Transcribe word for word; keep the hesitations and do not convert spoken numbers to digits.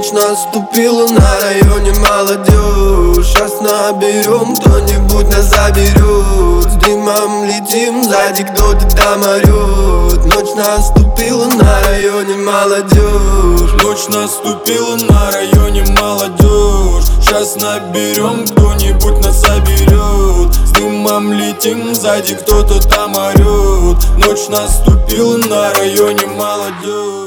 Ночь наступила, на районе молодежь. Сейчас наберем, кто-нибудь нас заберет. С дымом летим, сзади кто-то там орет. Ночь наступила, на районе молодежь. Ночь наступила, на районе молодежь. Сейчас наберем, кто-нибудь нас соберет. С дымом летим, сзади кто-то там орет. Ночь наступила, на районе молодежь.